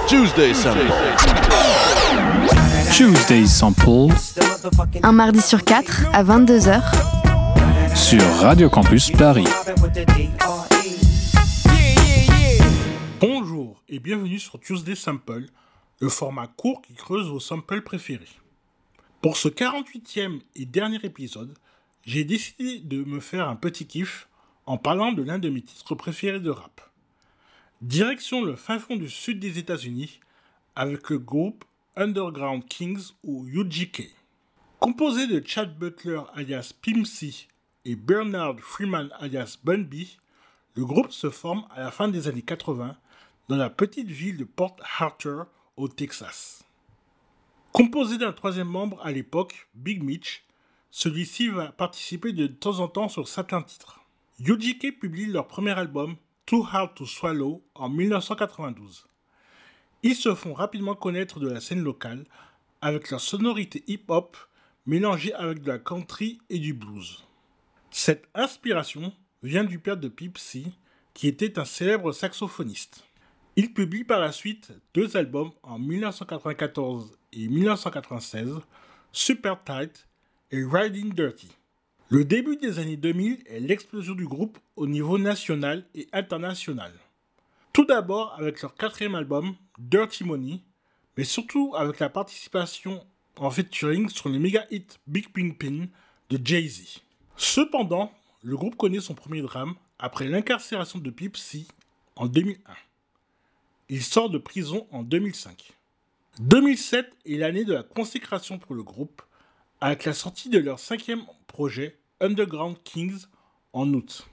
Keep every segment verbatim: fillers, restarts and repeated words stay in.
Tuesday Sample. Tuesday Sample. Un mardi sur quatre à vingt-deux heures. Sur Radio Campus Paris. Bonjour et bienvenue sur Tuesday Sample, le format court qui creuse vos samples préférés. Pour ce quarante-huitième et dernier épisode, j'ai décidé de me faire un petit kiff en parlant de l'un de mes titres préférés de rap. Direction le fin fond du sud des États-Unis avec le groupe Underground Kings ou U G K. Composé de Chad Butler alias Pimp C et Bernard Freeman alias Bun B, le groupe se forme à la fin des années quatre-vingts dans la petite ville de Port Arthur au Texas. Composé d'un troisième membre à l'époque, Big Mitch, celui-ci va participer de temps en temps sur certains titres. U G K publie leur premier album Too Hard to Swallow en dix-neuf cent quatre-vingt-douze. Ils se font rapidement connaître de la scène locale avec leur sonorité hip-hop mélangée avec de la country et du blues. Cette inspiration vient du père de Pimp C, qui était un célèbre saxophoniste. Il publie par la suite deux albums en dix-neuf cent quatre-vingt-quatorze et dix-neuf cent quatre-vingt-seize, Super Tight et Riding Dirty. Le début des années deux mille est l'explosion du groupe au niveau national et international. Tout d'abord avec leur quatrième album, Dirty Money, mais surtout avec la participation en featuring sur le méga hit Big Pimpin' de Jay-Z. Cependant, le groupe connaît son premier drame après l'incarcération de Pimp C en deux mille un. Il sort de prison en deux mille cinq. deux mille sept est l'année de la consécration pour le groupe, avec la sortie de leur cinquième projet, Underground Kings, en août.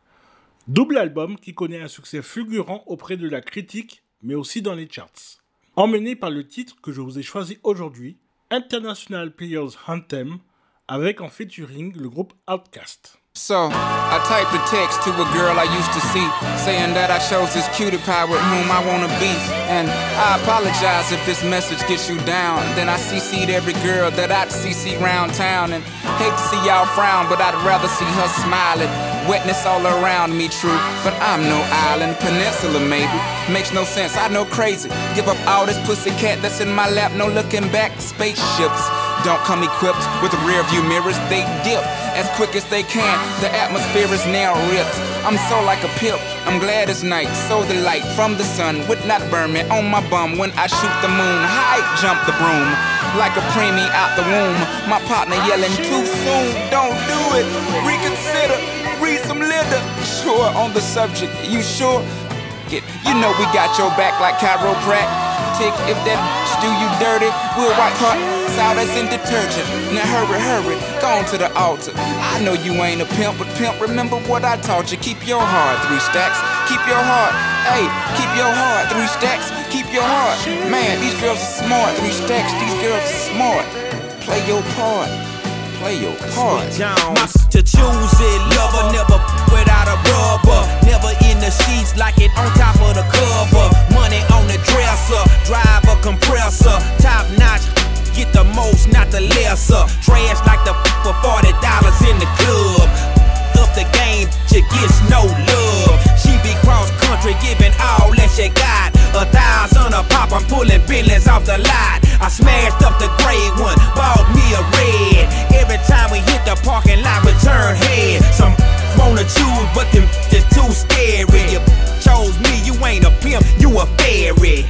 Double album qui connaît un succès fulgurant auprès de la critique, mais aussi dans les charts. Emmené par le titre que je vous ai choisi aujourd'hui, International Players Anthem, avec en featuring le groupe Outkast. So, I typed a text to a girl I used to see, saying that I chose this cutie pie with whom I wanna be. And I apologize if this message gets you down. Then I C C'd every girl that I'd C C round town. And hate to see y'all frown, but I'd rather see her smiling. Wetness all around me, true, but I'm no island, peninsula maybe. Makes no sense, I know crazy. Give up all this pussy cat that's in my lap, no looking back. Spaceships don't come equipped with rear view mirrors, they dip as quick as they can. The atmosphere is now ripped. I'm so like a pimp, I'm glad it's night. So the light from the sun would not burn me on my bum when I shoot the moon. High jump the broom like a preemie out the womb. My partner yelling too soon, don't do it. Reconsider, read some litter. Sure on the subject, you sure? Get, you know we got your back like chiropractic. If that do you dirty, we'll wipe her out as in detergent. Now hurry, hurry, go on to the altar. I know you ain't a pimp, but pimp, remember what I taught you. Keep your heart, three stacks. Keep your heart, hey, keep your heart, three stacks. Keep your heart, man, these girls are smart. Three stacks, these girls are smart. Play your part, play your part. My to choose it, lover, never without a rubber. Never in the sheets like it on top of the cover. Money on the dresser, drive a compressor. Top notch, get the most, not the lesser. Trash like the f- for forty dollars in the club. Up the game, she gets no love. She be cross country, giving all that she got. A thousand a pop, I'm pulling billions off the lot. I smashed up the gray one, bought me a red. Every time we hit the parking lot, we turn head. Some wanna choose, but them just too scary. You chose me, you ain't a pimp, you a fairy.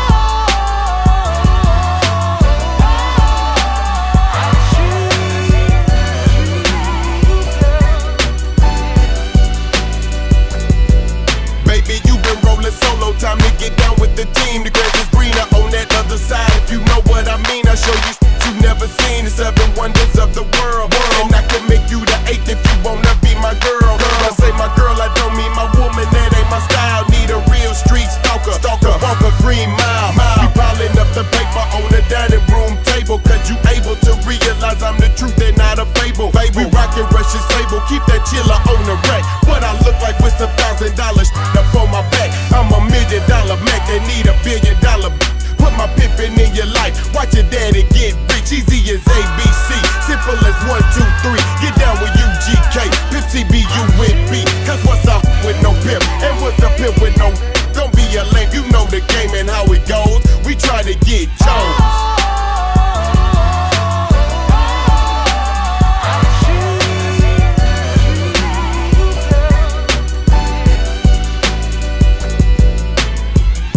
Solo time to get down with the team. The grass is greener on that other side. If you know what I mean, I'll show you you've never seen. The seven wonders of the world. And I can make you the eighth if you wanna be my girl. When I say my girl, I don't mean my woman. That ain't my style. Need a real street stalker. Stalker, walk a green mile. We piling up the paper on the dining room table. Cause you able to realize I'm the truth and not a fable. We rockin' Russian sable. Keep that chiller on the rack. What I look like with some thousand dollars up on my back. I'm a million dollar Mac that need a billion dollar. Put my pimpin' in your life. Watch your daddy get rich. Easy as A B C. Simple as one, two, three. Get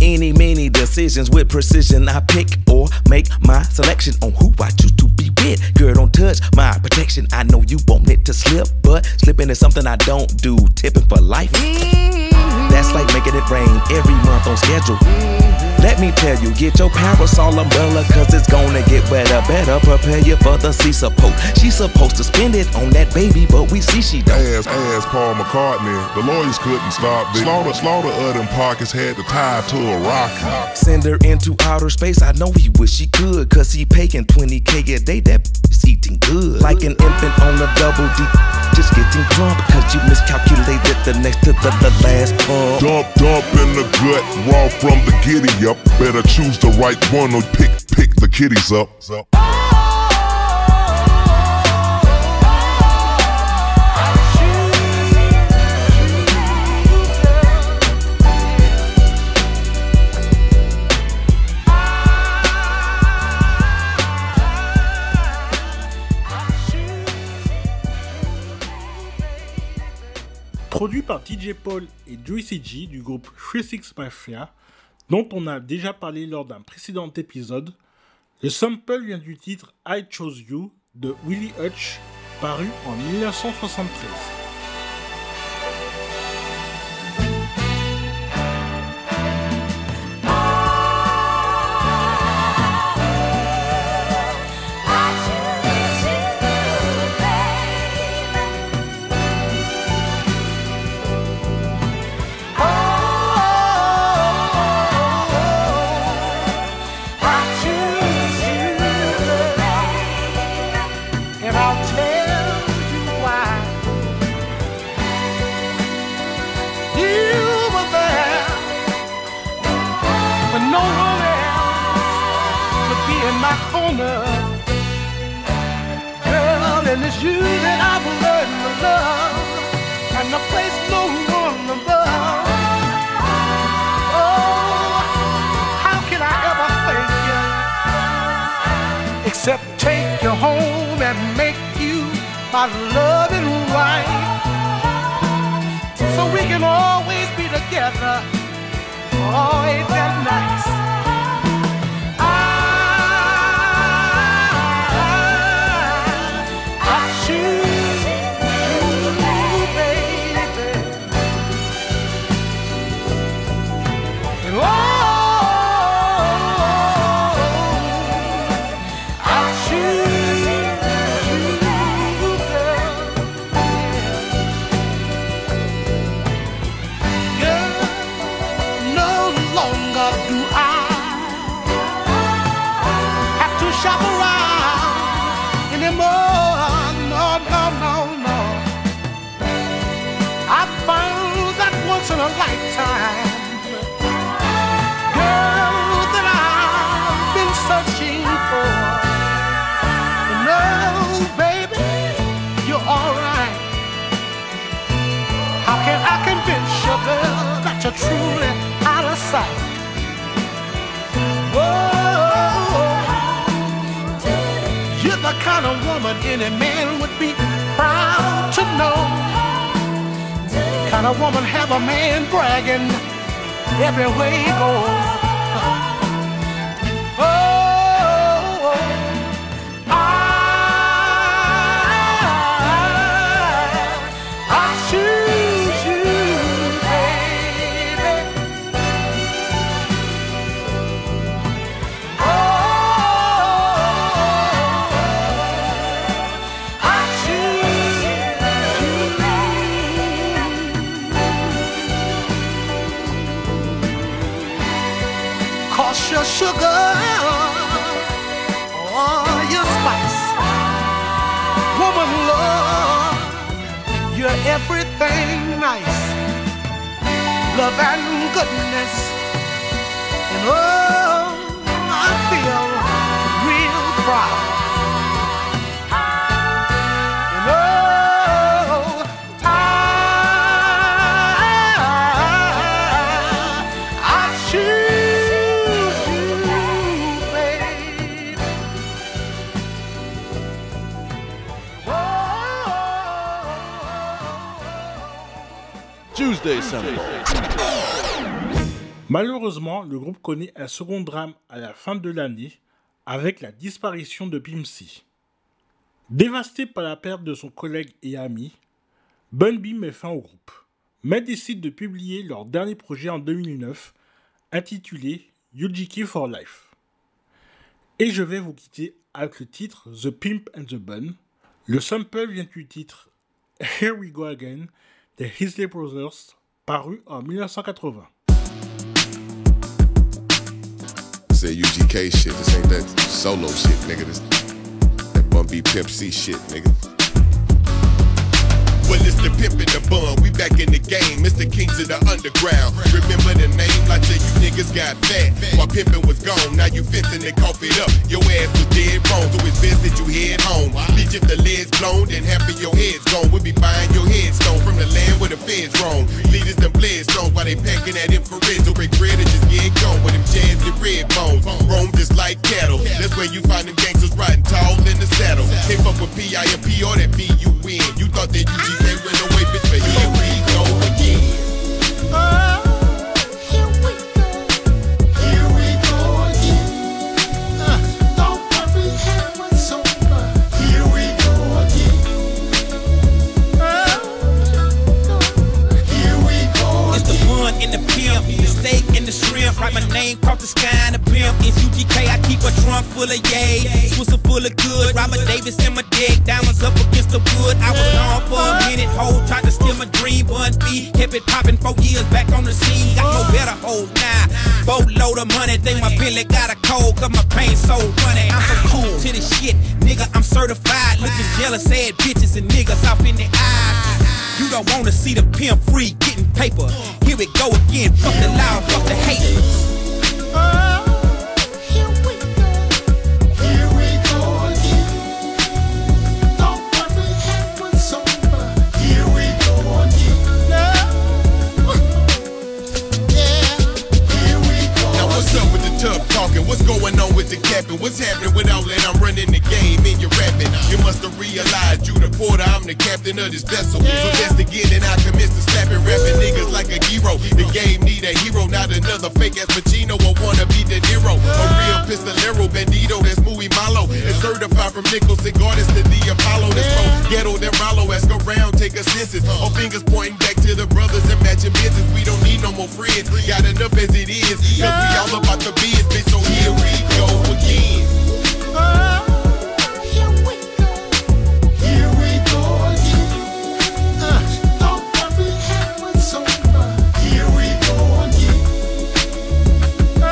Any, many decisions with precision. I pick or make my selection on who I choose to be with. Girl, don't touch my protection. I know you want it to slip, but slipping is something I don't do. Tipping for life. That's like making it rain every month on schedule. Let me tell you, get your parasol umbrella, cause it's gonna get wetter. Better prepare you for the sea support. She's supposed to spend it on that baby, but we see she don't. As, as Paul McCartney, the lawyers couldn't stop this. Slaughter, slaughter of them pockets had to tie to a rocket. Send her into outer space, I know he wish he could, cause he paying twenty K a day, that is eating good. Like an infant on a double D, just getting drunk, cause you miscalculated the next to the, the last pump. Dump, dump in the gut, raw from the giddy up. Better choose the right one or pick, pick the kitties up. Produit par D J Paul et Juicy J du groupe three six Mafia, dont on a déjà parlé lors d'un précédent épisode, le sample vient du titre I Chose You de Willie Hutch, paru en dix-neuf cent soixante-treize. It's you that I've learned to love, and the place no one above. Oh, how can I ever thank you, except take you home and make you my loving wife, so we can always be together. Oh, ain't that nice? In a lifetime, girl, that I've been searching for. No, baby, you're alright. How can I convince you, girl, that you're truly out of sight? Whoa, you're the kind of woman any man would be proud to know. Kind of woman have a man bragging everywhere he goes. Oh, I, I choose you, baby. Oh, I choose you. Your sugar, oh, your spice, woman love, you're everything nice, love and goodness, and oh, I feel real proud, and oh, I, I choose. Malheureusement, le groupe connaît un second drame à la fin de l'année avec la disparition de Pimp C. Dévasté par la perte de son collègue et ami, Bun B met fin au groupe, mais décide de publier leur dernier projet en deux mille neuf, intitulé U G K for Life. Et je vais vous quitter avec le titre The Pimp and the Bun. Le sample vient du titre Here We Go Again des Isley Brothers, paru en dix-neuf cent quatre-vingts. Say U G K shit, this ain't that solo shit, nigga. This that Bun B Pimp C shit, nigga. Well, it's the pimp and the bun, we back in the game, it's the kings of the underground. Remember the name, like say you niggas got fat, while pimpin' was gone, now you fencing and cough it up. Your ass was dead wrong, so it's best that you head home. Bitch, if the lid's blown, then half of your head's gone. We'll be buying your headstone from the land where the feds roam. Leaders them bled stones while they packing that infrared, so break bread and just get gone with them jams and red bones. Roam just like cattle, that's where you find them gangsters riding tall in the saddle. Can't fuck with P I and P or that B U N. You thought that U G K went away, bitch, but here we go again. Oh, here we go. Here we go again. Uh, thought that we had was over. Here we go again. Oh, here we go again. It's the bun and the pimp, the steak and the shrimp. Write my name across the sky and the brim. It's U G K, I keep a trunk full of yay. Swisher full of good. Robert Davis in my dick. Diamonds up against the wood. I was gone for a minute. Hold, tried to steal my dream. Bun B, kept it popping four years back on the scene. Got no better hold now. Boatload of money. Think my Bentley got a cold. Cause my pain so funny. I'm so cool to this shit. Nigga, I'm certified. Looking jealous, sad bitches and niggas off in the eyes. You don't wanna see the pimp free getting paper. Here we go again. Fuck the loud, fuck the haters. Oh, here we go. Here we go again. Thought what we had was over. Here we go again. Yeah. Here we go. Now what's up with the tough talking? What's going on with the captain? What's happening with outlet? I'm running the game and you're rapping. You must have realized you the porter, I'm the captain of this vessel. So that's the get and I commence to slapping, rapping niggas like a hero. The game need a hero, not another fake ass Pacino or wanna be De Niro. A real pistolero, bandito, that's muy malo. It's certified from Nicholson Gardens to the Apollo. That's from ghetto, then Rollo. Ask around, take a census. All fingers pointing back to the brothers and matching business. We don't need no more friends, got enough as it is. Cause we all about the biz, bitch, so here we go again. Oh, here we go. Here we go again. Uh, thought what we had was over. Here we go again. Oh,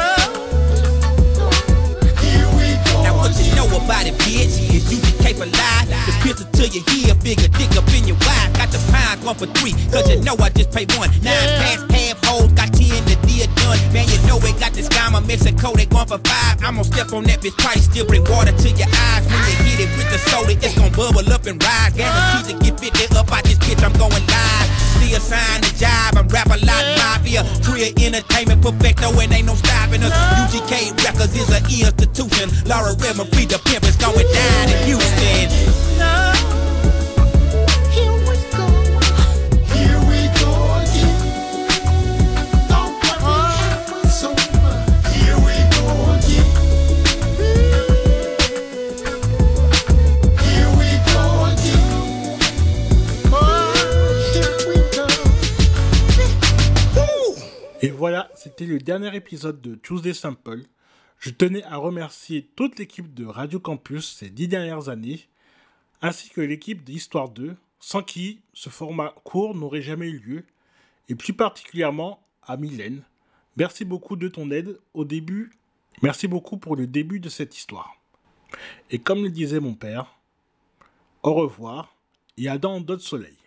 here we go. Now what you know about it, bitch? Is U G K for life? The pistol to your heel, bigger dick up in your wife. Got the pound one for three, cause you know I just pay one. Nine past half hoes, got ten the deal done. Man, you know we got this Gama Mexico, they going for five. I'm gonna step on that bitch twice, still bring water to your eyes. When you hit it with the soda, it's gonna bubble up and rise. Guaranteed to get fifty up out this bitch, I'm going live. Still sign the job, I'm rap a lot mafia. Career entertainment perfecto, and ain't no stopping us. U G K Records is an institution. Laura Redmond, free the pimp, is going down in Houston. Here we go. Here we go again. Thought what we had was over. Here we go again. Here we go again. Oh, here we go. Et voilà, c'était le dernier épisode de Tuesday Sample. Je tenais à remercier toute l'équipe de Radio Campus ces dix dernières années, ainsi que l'équipe d'Histoire deux, sans qui ce format court n'aurait jamais eu lieu, et plus particulièrement à Mylène. Merci beaucoup de ton aide au début, merci beaucoup pour le début de cette histoire. Et comme le disait mon père, au revoir et à dans d'autres soleils.